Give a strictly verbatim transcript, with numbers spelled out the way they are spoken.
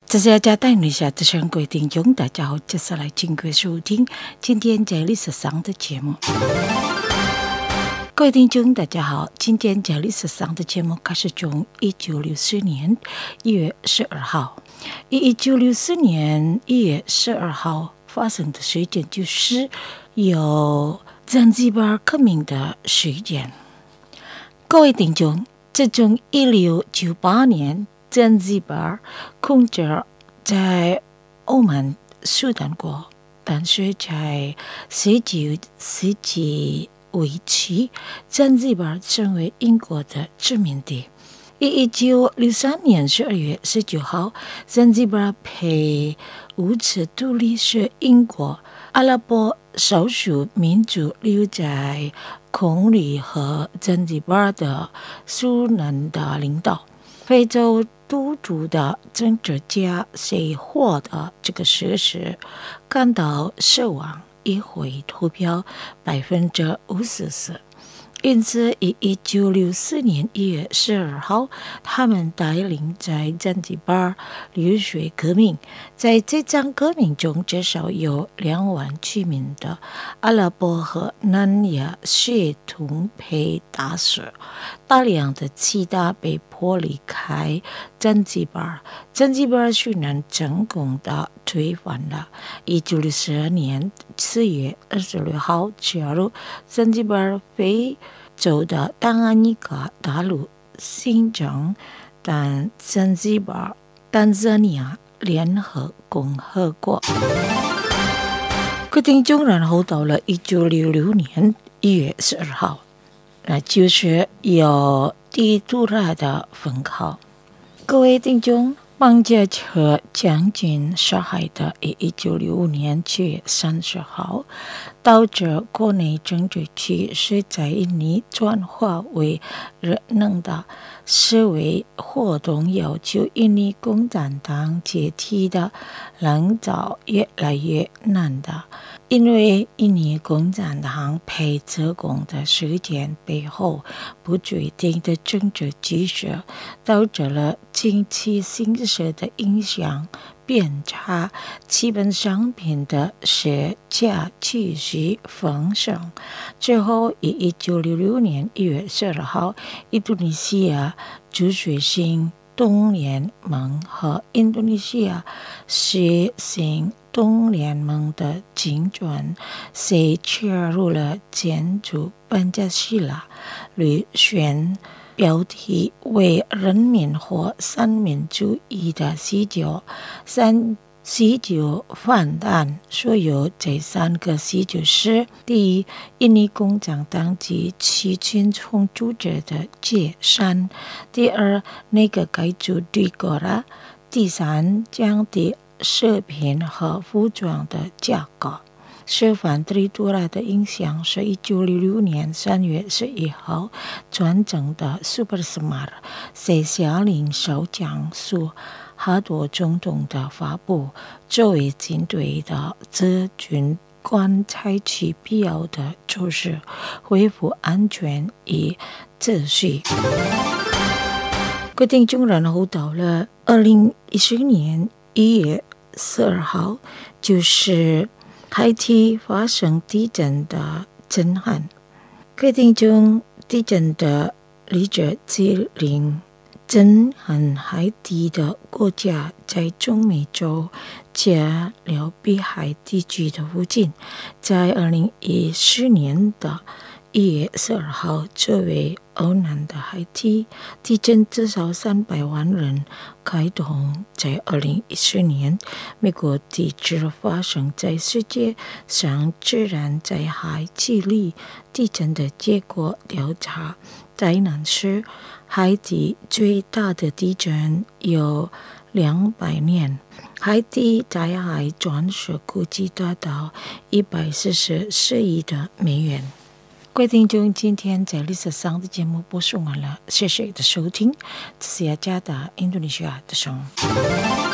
这是要加带你下的全国听众，大家好，接下来请各位收听今天在历史上的节目。各位听众，大家好，今天在历史上的节目开始从一九六四年一月十二号。一九六四年一月十二号发生的事件就是有zanzibar革命的事件。各位听众，自从一六九八年zanzibar控制在欧曼苏丹国，但是在十九世纪尾期zanzibar成为英国的殖民地。一九六三年十二月十九号zanzibar被无耻独立是英国阿拉伯少数民族留在孔里和zanzibar的苏南的领导。非洲独主的政治家谁获得这个事实感到失望，议会投票百分之五十四。因此，以一九六四年一月十二号，他们带领在zanzibar流血革命。在这场革命中，至少有两万居民的阿拉伯和南亚血统被打死，大量的其他被迫离开zanzibar。zanzibar虽然成功的推翻了一九六四年四月二十六号加入zanzibar非洲的当安尼加大陆新政，但zanzibar坦桑尼亚联合共和国。各听众，然后到了一九六六年一月十二号，那就是有地图拉的分考。各位听众，孟加车将军杀害的一九六五年七月三十号，导致国内政治趋势在印尼转化为热闹的示威活动，要求印尼共产党解体的lan造越来越难的。因为印尼共产党被折功的事件背后不确定的政治局势，导致了经济形势的影响变差，基本商品的市价继续上升。之后，以一九六六年一月十二号，印度尼西亚主权性东联盟和印度尼西亚实行东联盟的竞争，谁切入了建筑班加西拉旅选标题为人民或三民主义的十九三十九反弹。所有这三个十九是：第一，印尼共产党及其群众组织的解散；第二，内阁改组帝国了；第三，降低食品和服装的价格。受反对多拉的影响，是一九六六年三月十一号转正的 Super Semar 在下令少将苏哈多总统的发布，作为军队的执军官采取必要的措施，恢复安全与秩序。决定中然后到了二零一四年一月十二号，就是海地发生地震的震撼。决定中地震的理解指令震撼海地的国家在中美洲加勒比海地区的附近，在二零一四年的一月十二号，作为欧南的海地地震，至少三百万人开动。在二零一四年，美国地质发生在世界上自然灾害记录地震的结果调查，灾难是海地最大的地震有两百年。海地灾害损失估计达到一百四十四亿的美元。各位听众，今天在历史上的节目播送完了，谢谢你的收听，这是雅加达印度尼西亚的声。